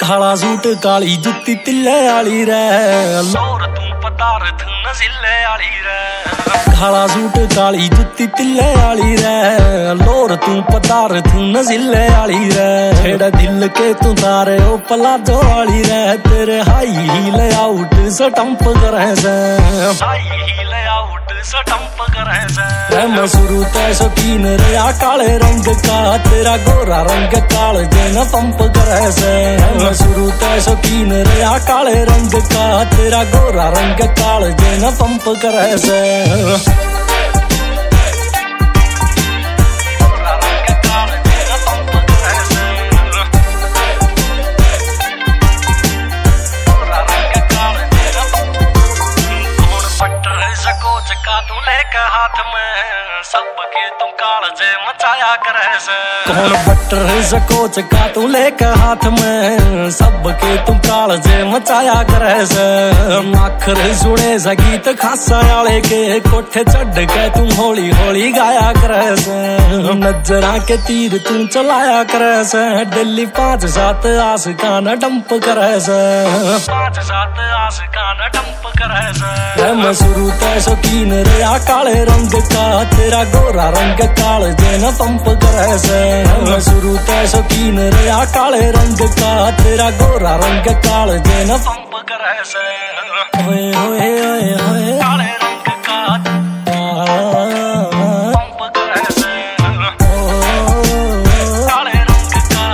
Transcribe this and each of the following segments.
काला सूट काली जुत्ती तिल्ले आली रे, लोर तू पदार्थ नजिले आली रे। काला सूट काली जुत्ती तिल्ले आली रे, लोर तू पदार्थ नजिले आली रे। छेड़ा दिल के तू तारे ओ प्लाजो आली रे, तेरे हाई हील आउट स्टंप करे से, हाई हील आउट स्टंप करे से। मैं शुरू ते शौकीन रहा काले रंग का, तेरा गोरा रंग काल जेना पंप करे से। मैं शुरू ते शौकीन रहा काले रंग का, तेरा गोरा रंग काल जेना पंप करे से। तू लेके हाथ में सबके तुम कालजे मचाया करे से। कौन बटर सकोच का तू लेके हाथ में सबके तुम कालजे मचाया करे से। आखिर सुने सा गीत खासा आले के, कोठे चढ़ के तुम हौली हौली गाया करे से। नजरा के तीर तू चलाया करे से, दिल्ली 5-7 आशिकाना डंप करे से, 5-7 आशिकाना डंप करे से। मैं शुरू ते शौकीन रहा काले रंग का, तेरा गोरा रंग काल जेना पंप करे से। मैं शुरू ते शौकीन रहा काले रंग का, तेरा गोरा रंग काल जेना पंप करे से। होए होए होए होए काले रंग का पंप करे से, काले रंग का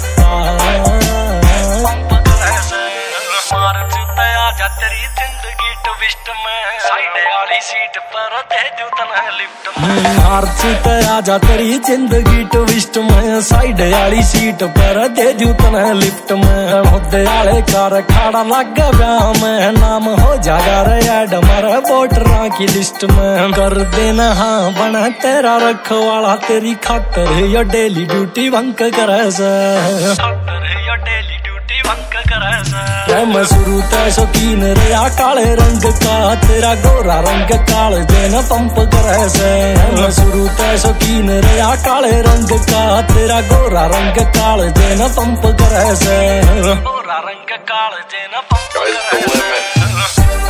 पंप करे से। मार्च ते आजा तेरी जिंदगी ट्विस्ट में, साइड वाली सीट पर दे दूं तन्हा लिफ्ट में। मार्च ते आजा तेरी जिंदगी ट्विस्ट में, साइड वाली सीट पर दे दूं तन्हा लिफ्ट में। मुद्दे वाले कार खाड़ा लग ब्याह में, नाम हो जागा रे ऐड मर वोटरां की लिस्ट में। कर देना हाँ बना तेरा रखवाला, तेरी खातर यो डेली ड्यूटी बंक करे से, खातर यो डेली ड्यूटी बंक करे से। मैं शुरू ते शौकीन रहा काले रंग का, तेरा गोरा रंग काल जेना पंप करे से। मैं शुरू ते शौकीन रहा काले रंग का, तेरा गोरा रंग काल जेना पंप करे से, गोरा रंग काल जेना पंप करे से।